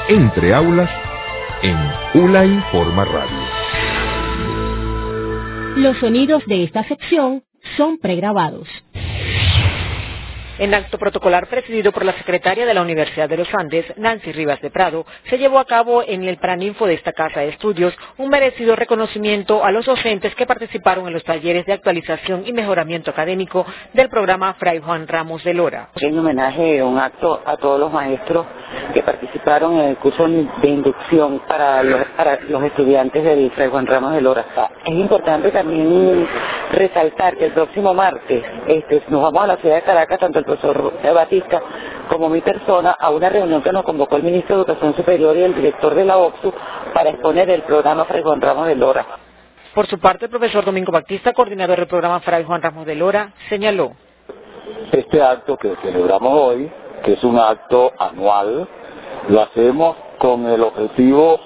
Entre aulas en ULA Informa Radio. Los sonidos de esta sección son pregrabados. En acto protocolar presidido por la secretaria de la Universidad de los Andes, Nancy Rivas de Prado, se llevó a cabo en el Paraninfo de esta casa de estudios un merecido reconocimiento a los docentes que participaron en los talleres de actualización y mejoramiento académico del programa Fray Juan Ramos de Lora. En homenaje, un acto a todos los maestros que participaron en el curso de inducción para los estudiantes del Fray Juan Ramos de Lora. Es importante también resaltar que el próximo martes nos vamos a la ciudad de Caracas, tanto el profesor Batista como mi persona, a una reunión que nos convocó el ministro de Educación Superior y el director de la OPSU para exponer el programa Fray Juan Ramos de Lora. Por su parte, el profesor Domingo Batista, coordinador del programa Fray Juan Ramos de Lora, señaló: este acto que celebramos hoy, que es un acto anual, lo hacemos con el objetivo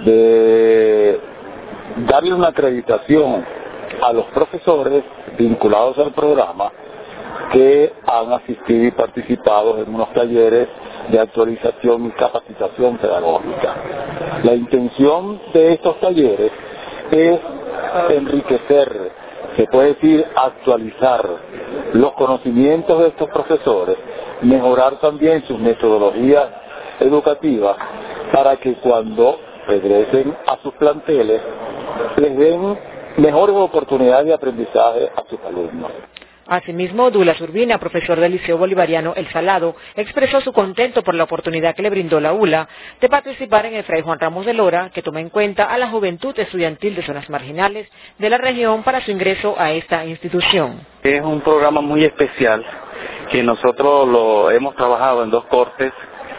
de darle una acreditación a los profesores vinculados al programa que han asistido y participado en unos talleres de actualización y capacitación pedagógica. La intención de estos talleres es enriquecer, se puede decir actualizar los conocimientos de estos profesores, mejorar también sus metodologías educativas para que cuando regresen a sus planteles les den mejores oportunidades de aprendizaje a sus alumnos. Asimismo, Douglas Urbina, profesor del Liceo Bolivariano El Salado, expresó su contento por la oportunidad que le brindó la ULA de participar en el Fray Juan Ramos de Lora, que toma en cuenta a la juventud estudiantil de zonas marginales de la región para su ingreso a esta institución. Es un programa muy especial que nosotros lo hemos trabajado en 2 cortes,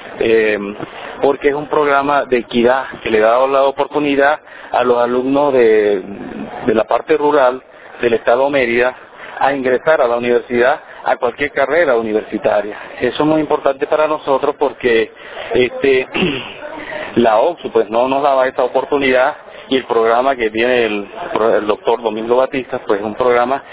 porque es un programa de equidad que le da la oportunidad a los alumnos de la parte rural del estado Mérida a ingresar a la universidad, a cualquier carrera universitaria. Eso es muy importante para nosotros porque la OPSU pues no nos daba esta oportunidad, y el programa que tiene el doctor Domingo Batista pues es un programa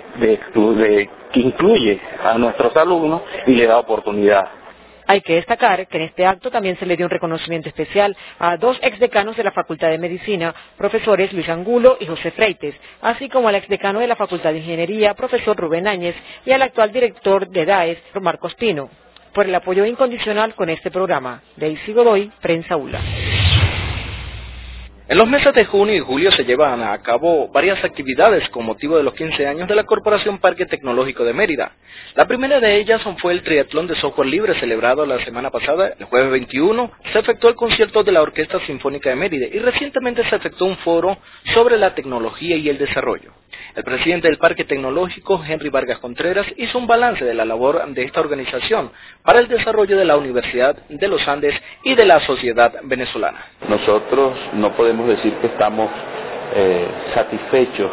que incluye a nuestros alumnos y le da oportunidad. Hay que destacar que en este acto también se le dio un reconocimiento especial a 2 exdecanos de la Facultad de Medicina, profesores Luis Angulo y José Freites, así como al exdecano de la Facultad de Ingeniería, profesor Rubén Áñez, y al actual director de DAES, Marcos Tino, por el apoyo incondicional con este programa. Daisy Godoy, Prensa ULA. En los meses de junio y julio se llevan a cabo varias actividades con motivo de los 15 años de la Corporación Parque Tecnológico de Mérida. La primera de ellas fue el triatlón de software libre celebrado la semana pasada. El jueves 21 se efectuó el concierto de la Orquesta Sinfónica de Mérida y recientemente se efectuó un foro sobre la tecnología y el desarrollo. El presidente del Parque Tecnológico, Henry Vargas Contreras, hizo un balance de la labor de esta organización para el desarrollo de la Universidad de los Andes y de la sociedad venezolana. Nosotros no podemos decir que estamos satisfechos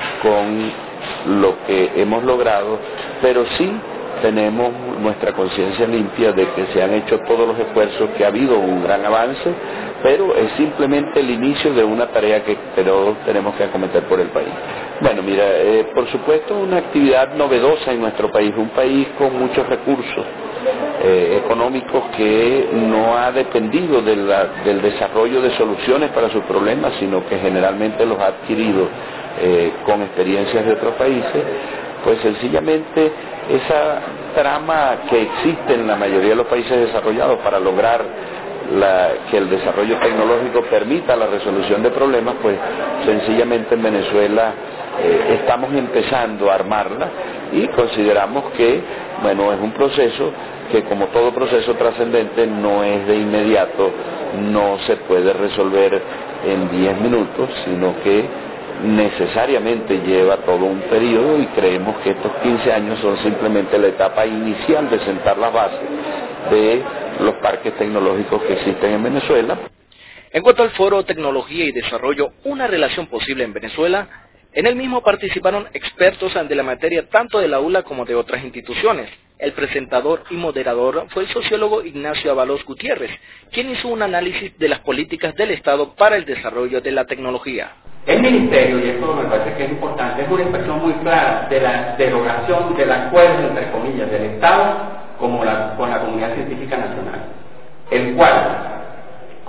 con lo que hemos logrado, pero sí tenemos nuestra conciencia limpia de que se han hecho todos los esfuerzos, que ha habido un gran avance, pero es simplemente el inicio de una tarea que tenemos que acometer por el país. Bueno, mira, por supuesto una actividad novedosa en nuestro país, un país con muchos recursos económicos que no ha dependido del desarrollo de soluciones para sus problemas, sino que generalmente los ha adquirido con experiencias de otros países. Pues sencillamente esa trama que existe en la mayoría de los países desarrollados para lograr que el desarrollo tecnológico permita la resolución de problemas, pues sencillamente en Venezuela estamos empezando a armarla y consideramos que, bueno, es un proceso que, como todo proceso trascendente, no es de inmediato, no se puede resolver en 10 minutos, sino que necesariamente lleva todo un periodo, y creemos que estos 15 años son simplemente la etapa inicial de sentar las bases de los parques tecnológicos que existen en Venezuela. En cuanto al foro Tecnología y Desarrollo, una relación posible en Venezuela, en el mismo participaron expertos de la materia tanto de la ULA como de otras instituciones. El presentador y moderador fue el sociólogo Ignacio Avalos Gutiérrez, quien hizo un análisis de las políticas del Estado para el desarrollo de la tecnología. El Ministerio, y esto me parece que es importante, es una expresión muy clara de la derogación del acuerdo, entre comillas, del Estado con la comunidad científica nacional, el cual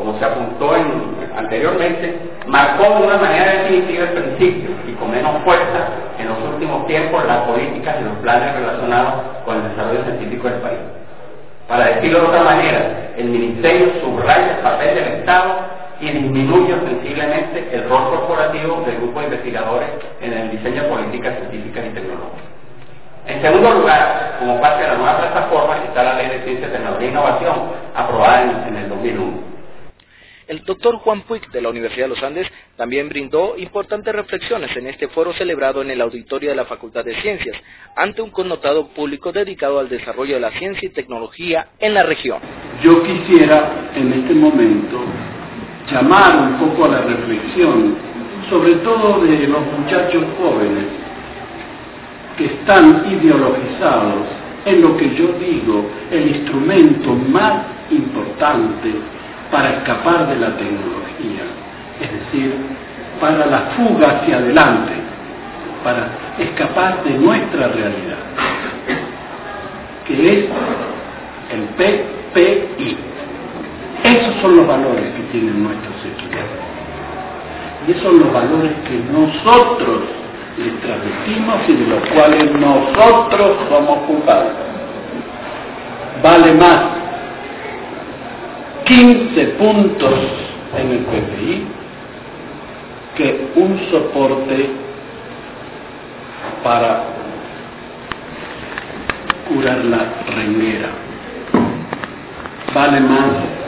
como se apuntó anteriormente, marcó de una manera definitiva el principio y con menos fuerza en los últimos tiempos las políticas y los planes relacionados con el desarrollo científico del país. Para decirlo de otra manera, el Ministerio subraya el papel del Estado y disminuye sensiblemente el rol corporativo del grupo de investigadores en el diseño de políticas científicas y tecnológicas. En segundo lugar, como parte de la nueva plataforma está la Ley de Ciencia, Tecnología e Innovación, aprobada en el 2001. El doctor Juan Puig de la Universidad de los Andes también brindó importantes reflexiones en este foro celebrado en el auditorio de la Facultad de Ciencias, ante un connotado público dedicado al desarrollo de la ciencia y tecnología en la región. Yo quisiera en este momento llamar un poco a la reflexión, sobre todo de los muchachos jóvenes que están ideologizados en lo que yo digo, el instrumento más importante para escapar de la tecnología, es decir, para la fuga hacia adelante, para escapar de nuestra realidad, que es el PPI. Esos son los valores que tienen nuestros estudiantes. Y esos son los valores que nosotros les transmitimos y de los cuales nosotros somos culpables. Vale más 15 puntos en el PPI que un soporte para curar la renguera. Vale más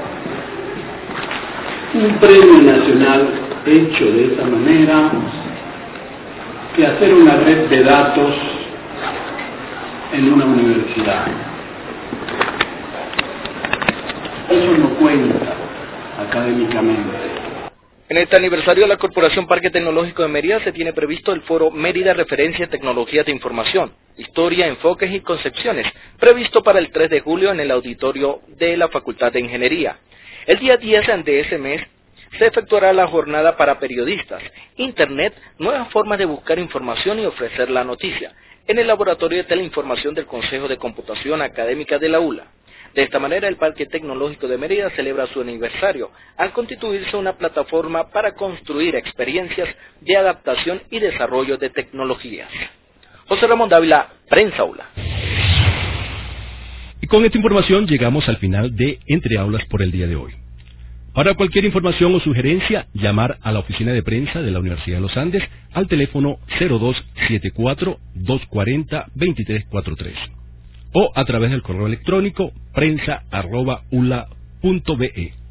un premio nacional hecho de esa manera que hacer una red de datos en una universidad. Eso no cuenta académicamente. En este aniversario de la Corporación Parque Tecnológico de Mérida se tiene previsto el foro Mérida Referencia en Tecnologías de Información, Historia, Enfoques y Concepciones, previsto para el 3 de julio en el auditorio de la Facultad de Ingeniería. El día 10 de ese mes se efectuará la jornada para periodistas, Internet, nuevas formas de buscar información y ofrecer la noticia, en el Laboratorio de Teleinformación del Consejo de Computación Académica de la ULA. De esta manera, el Parque Tecnológico de Mérida celebra su aniversario, al constituirse una plataforma para construir experiencias de adaptación y desarrollo de tecnologías. José Ramón Dávila, Prensa ULA. Y con esta información llegamos al final de Entre Aulas por el día de hoy. Para cualquier información o sugerencia, llamar a la oficina de prensa de la Universidad de los Andes al teléfono 0274-240-2343 o a través del correo electrónico prensa@ula.be.